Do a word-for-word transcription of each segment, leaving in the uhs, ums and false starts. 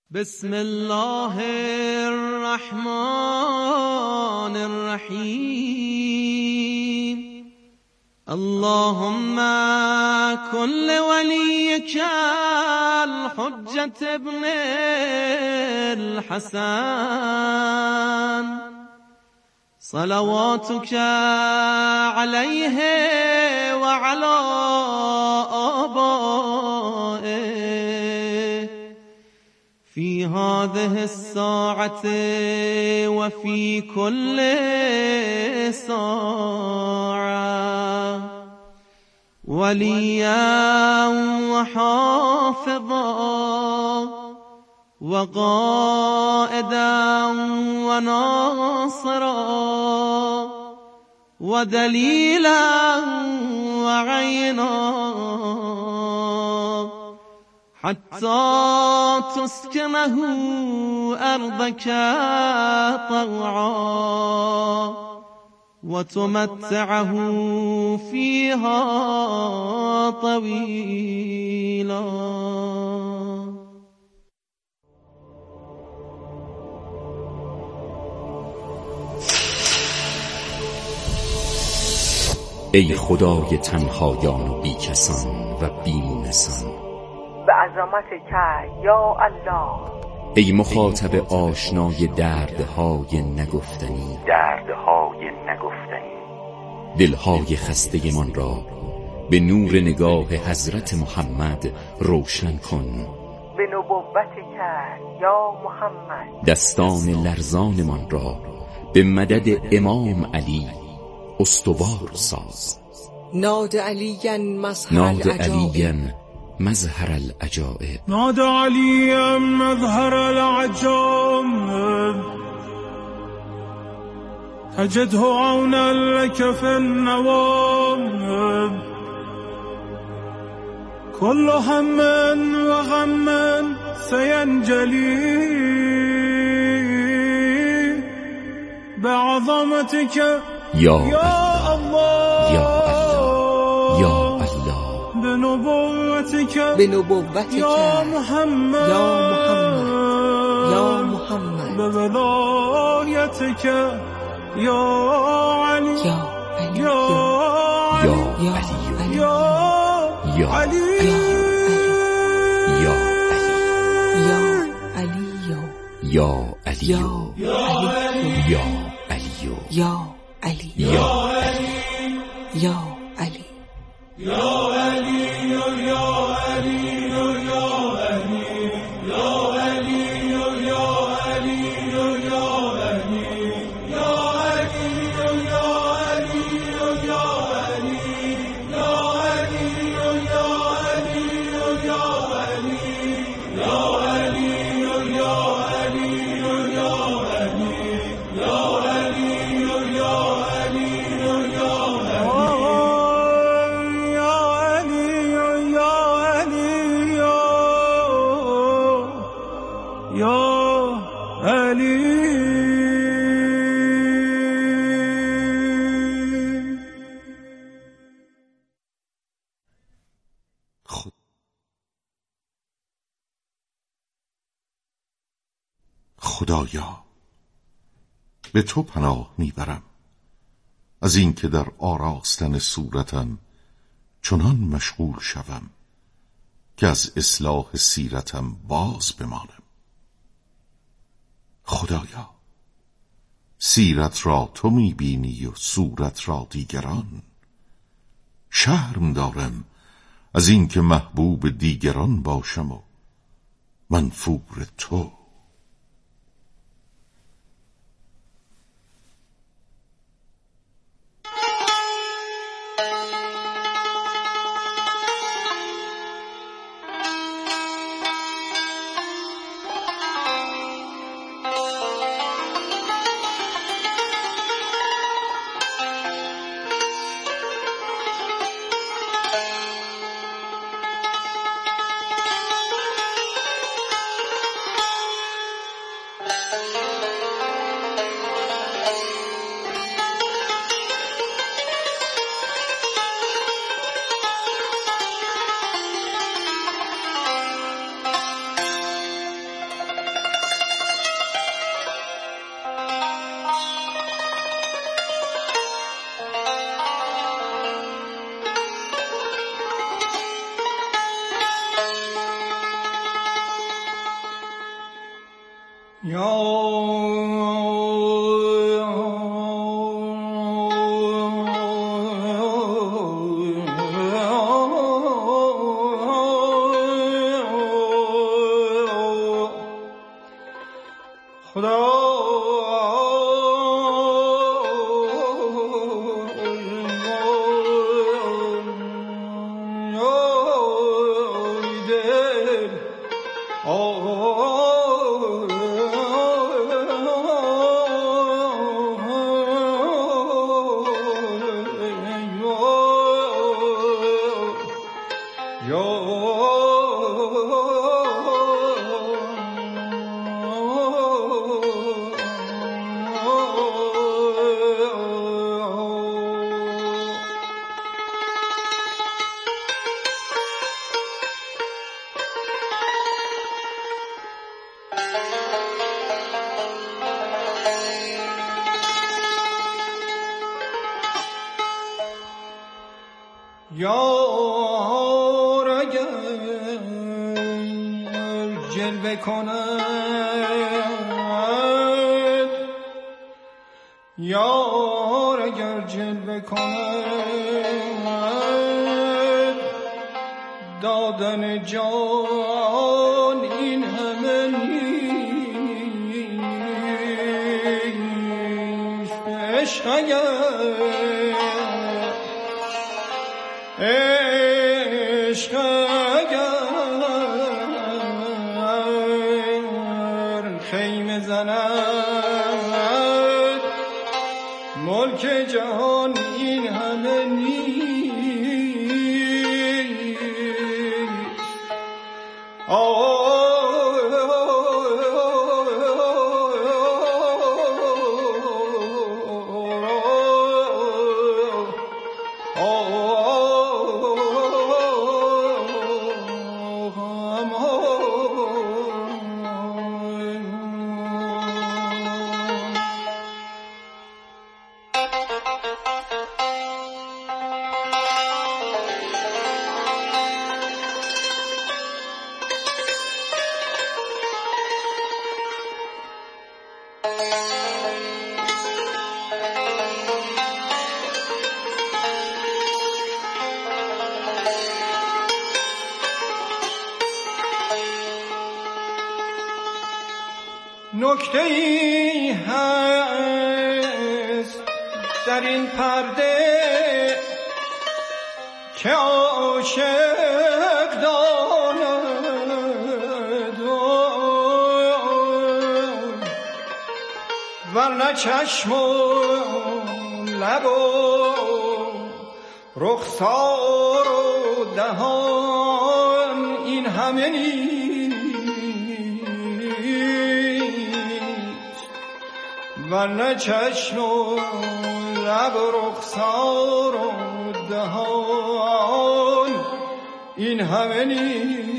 بسم الله الرحمن الرحیم. اللهم كن لوليك الحجة ابن الحسن صلواتك عليه وعلى آبائه في هذه الساعة وفي كل ساعة وليا وحافظا وقائدا وناصرا ودليلا وعينا حتى تسكنه أرضك طوعا وتمتعه فيها طويلا. ای خدای تنهایان و بیکسان و بیمونسان، به عظمتک یا الله. ای مخاطب آشنای دردهای نگفتنی دردهای نگفتنی دلهای خسته من را به نور نگاه حضرت محمد روشن کن. به نبوتک یا محمد دستان لرزان من را به مدد امام علی استوار ساز. ناد علی مظهر ناد العجائب علی مظهر العجائب ناد علی مظهر العجائب تجده عونا لك في النوائب كل هم وغم سينجلي بعظمتك یا يا الله یا الله یا الله بنبوتك بنبوتك يا محمد يا محمد يا محمد بولايتك يا علي يا علي يا یا يا علی يا یا علي یا علي یا علی يا یا علي یا علی يا علي یا يا علي خدایا، به تو پناه میبرم از این که در آراستن صورتم چنان مشغول شوم که از اصلاح سیرتم باز بمانم. خدایا، سیرت را تو میبینی و صورت را دیگران. شرم دارم از این که محبوب دیگران باشم و منفور تو. یار اگر جلوه کند، یار اگر جلوه کند، دادن جان این همه نیست. عشق اگر عشق اگر خیمه زند، ملک جهان این همه نیست. آه نکته ای هست در این پرده که عاشق داند، ورنه چشم و لب و رخسار و دهان این همه نیست. ورنه چشم و لب و رخسار و دهان این همه نیست.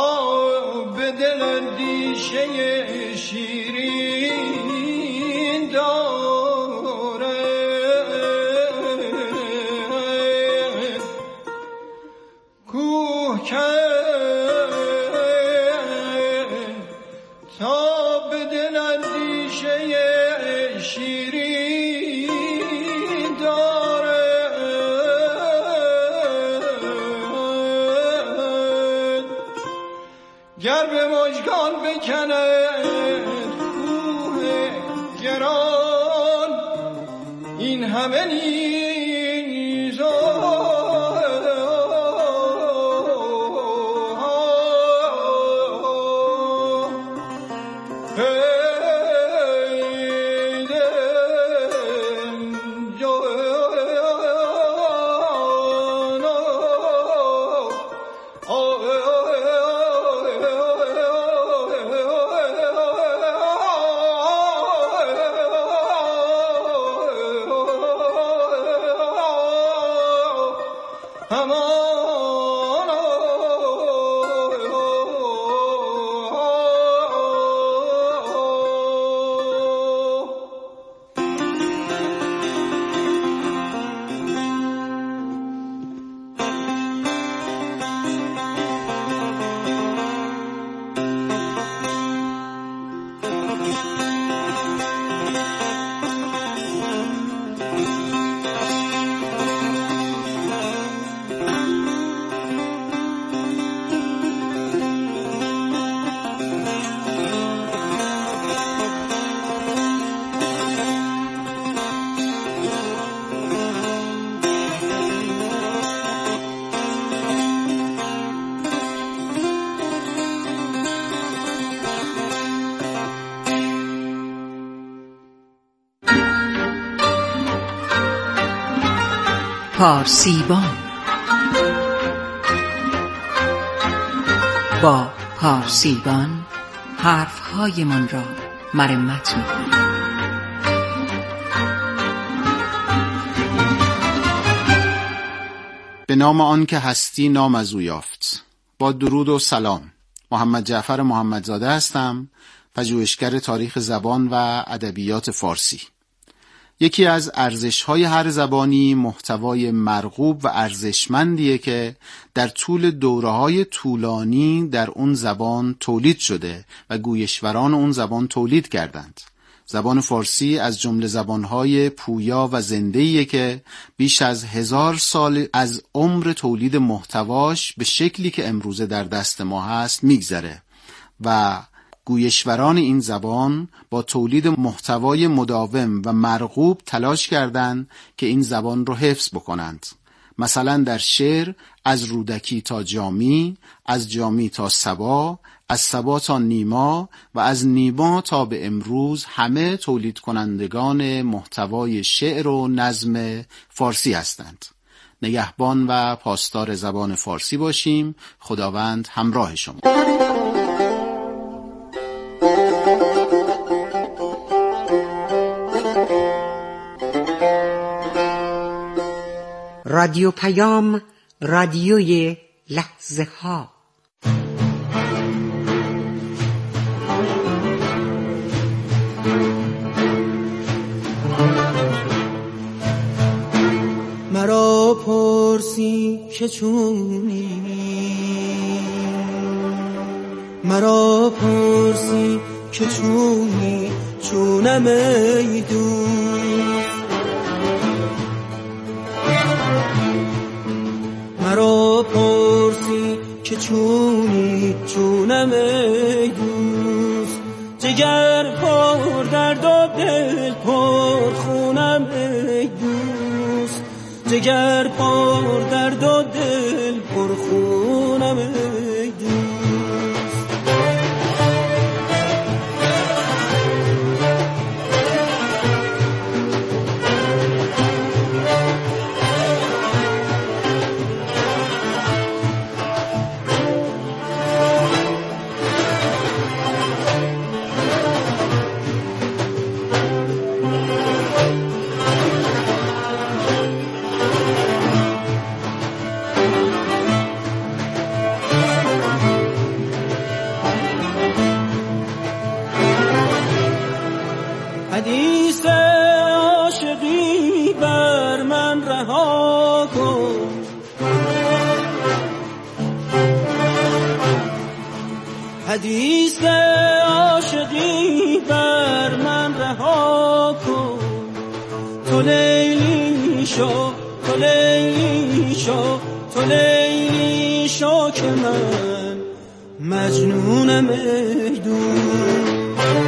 به دل اندیشه شیرین داره، کوه کن تا به دل اندیشه شیرین داره، گر به مژگان بکند کوه گران، این همه نیز پارسیبان. با پارسیبان حرفهایمان را مرمت می‌کنیم. به نام آن که هستی نام از او یافت. با درود و سلام، محمد جعفر محمدزاده هستم، پژوهشگر تاریخ زبان و ادبیات فارسی. یکی از ارزش‌های هر زبانی محتوای مرغوب و ارزشمندیه که در طول دوره‌های طولانی در اون زبان تولید شده و گویشوران اون زبان تولید کردند. زبان فارسی از جمله زبان‌های پویا و زنده‌ایه که بیش از هزار سال از عمر تولید محتواش به شکلی که امروزه در دست ما هست میگذره و گویشوران این زبان با تولید محتوای مداوم و مرغوب تلاش کردند که این زبان رو حفظ بکنند. مثلا در شعر از رودکی تا جامی، از جامی تا سبا، از سبا تا نیما و از نیما تا به امروز همه تولید کنندگان محتوای شعر و نظم فارسی هستند. نگهبان و پاسدار زبان فارسی باشیم. خداوند همراه شما. رادیو پیام، رادیوی لحظه ها. مرا پرسی که چونی، مرا پرسی که چونی، چونم ای دوست. مرا پرسی که چونی، چونم ای دوست. جگر پر درد و دل پر خونم ای دوست. جگر پر درد و دل پر خونم ای دوست. حدیث عاشقی بر من رها کن، تو لیلی شو، تو لیلی شو، تو لیلی شو که من مجنونم ای دور.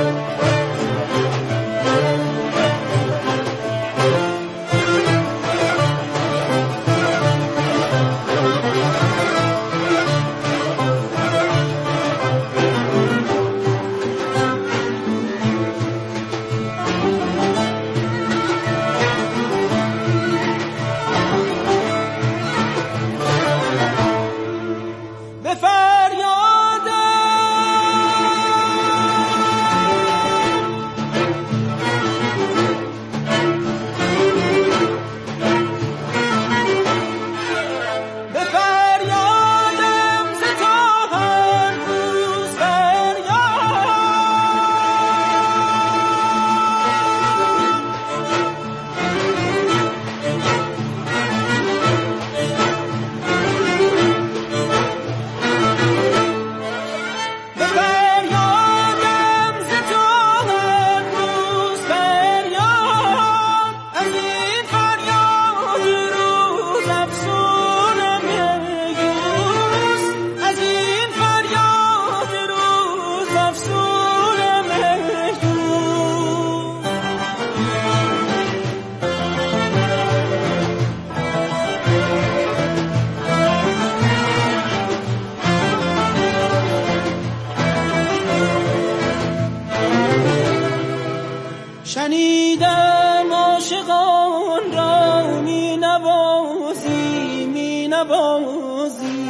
شنیدم عاشقان را می نوازی، می نوازی،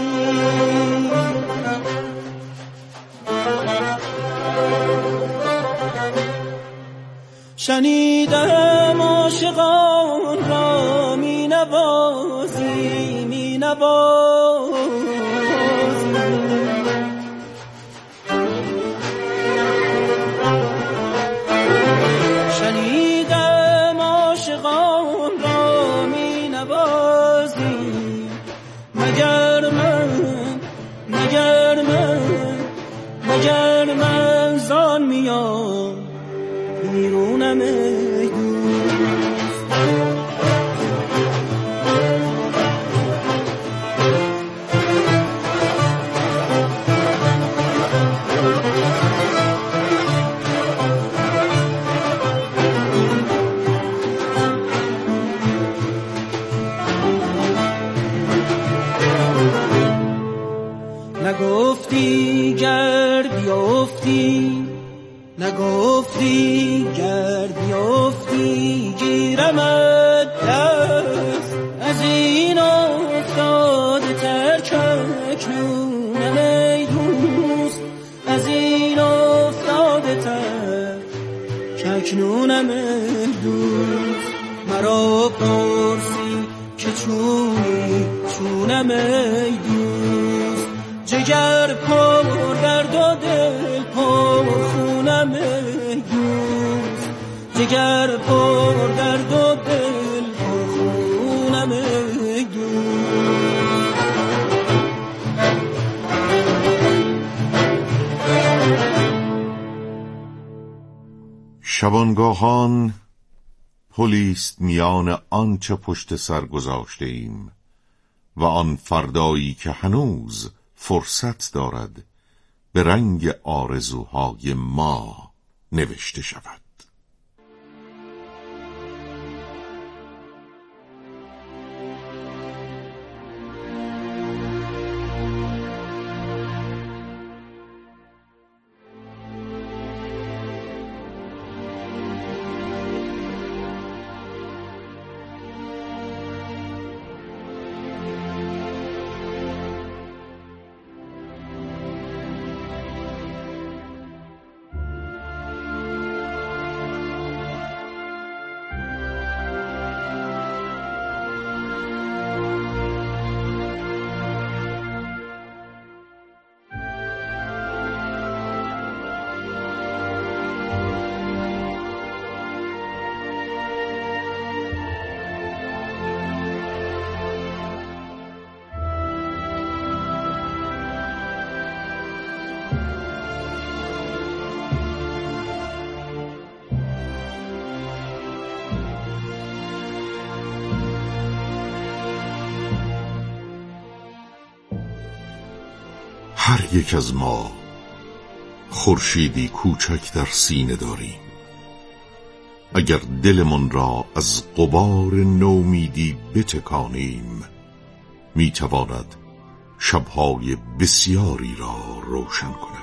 شنیدم عاشقان را می نوازی، می نوازی، شنیدم عاشقان را می نوازی، مگر من، مگر من، مگر من زان میام بیرونم ای دوست. نگفتی گر بیافتی، نگفتی گر بیافتی گیرمت دست، از این افتاده تر کنونم ای دوست، از این افتاده تر کنونم ای دوست. مرا پرسی که چونی چونم ای دوست، جگر پر درد و دل پر خونم ای دوست، جگر پر درد و دل پر خونم ای دوست. شبانگاهان پلیست میان آنچه پشت سر گذاشته ایم و آن فردایی که هنوز فرصت دارد به رنگ آرزوهای ما نوشته شود. هر یک از ما خورشیدی کوچک در سینه داریم. اگر دلمان را از غبار نومیدی بتکانیم، میتواند شبهای بسیاری را روشن کند.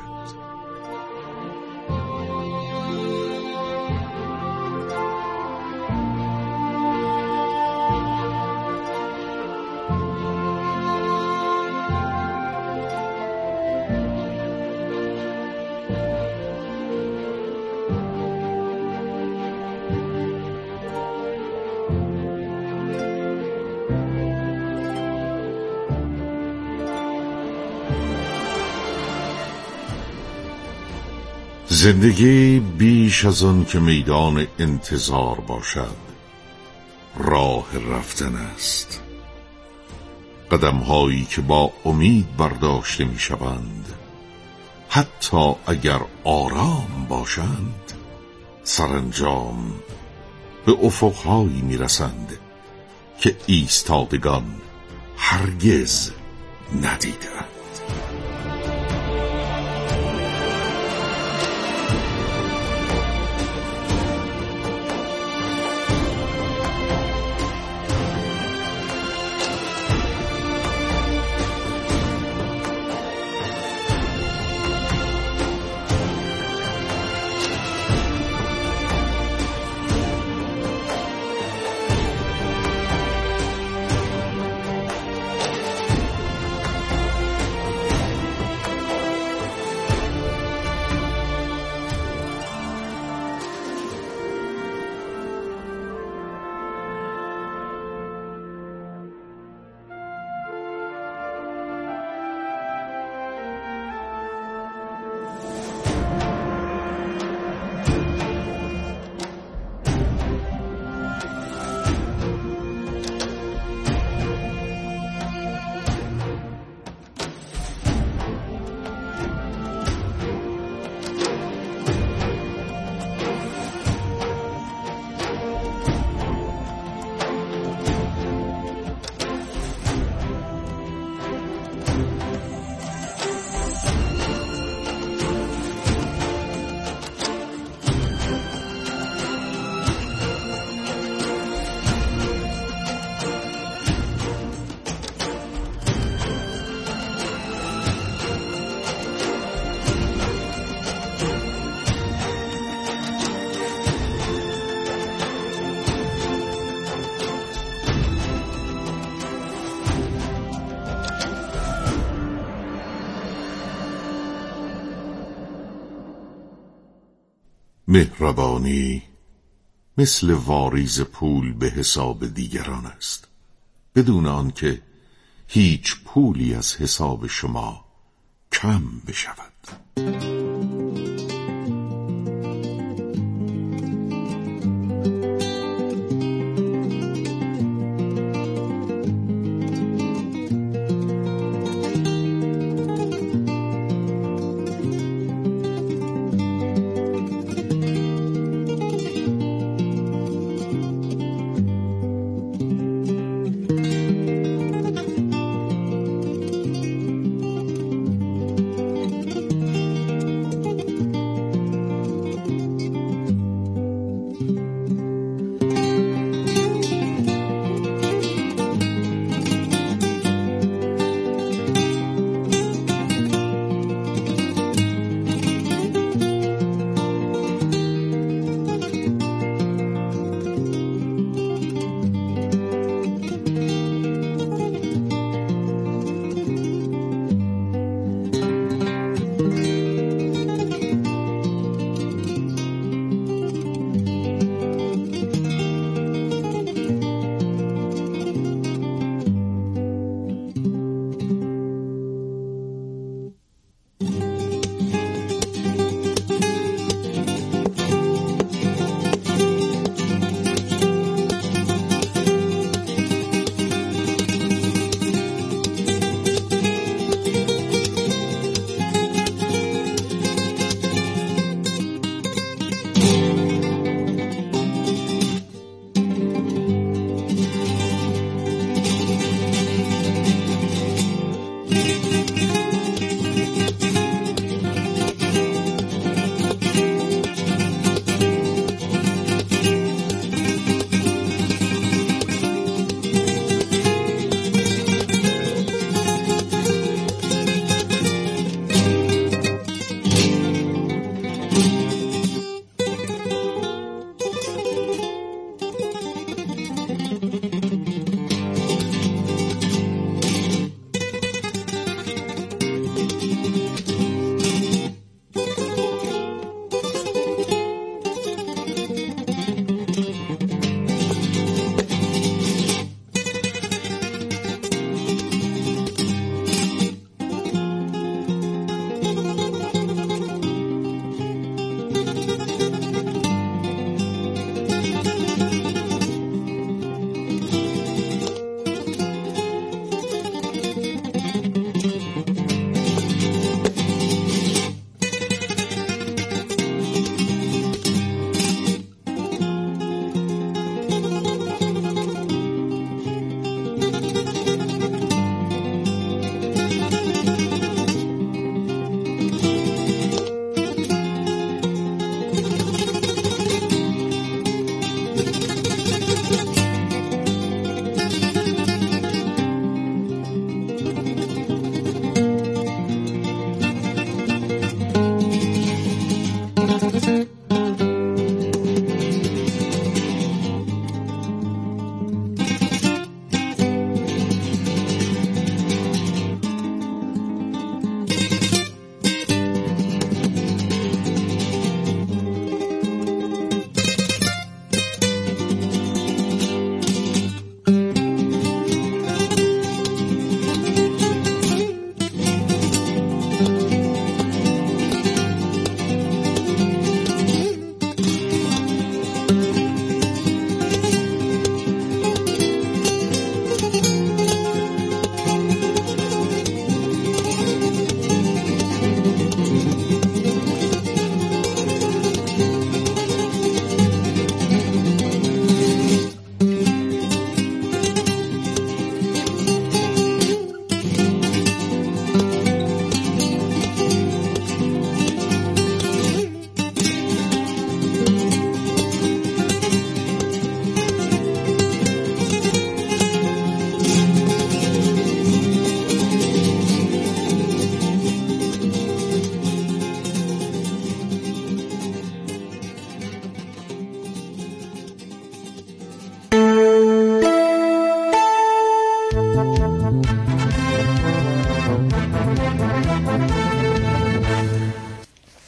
زندگی بیش از آن که میدان انتظار باشد راه رفتن است. قدم‌هایی که با امید برداشته می‌شوند، حتی اگر آرام باشند، سرانجام به افق‌هایی می‌رسند که ایستادگان هرگز ندیدند. مهربانی مثل واریز پول به حساب دیگران است، بدون آنکه هیچ پولی از حساب شما کم بشود.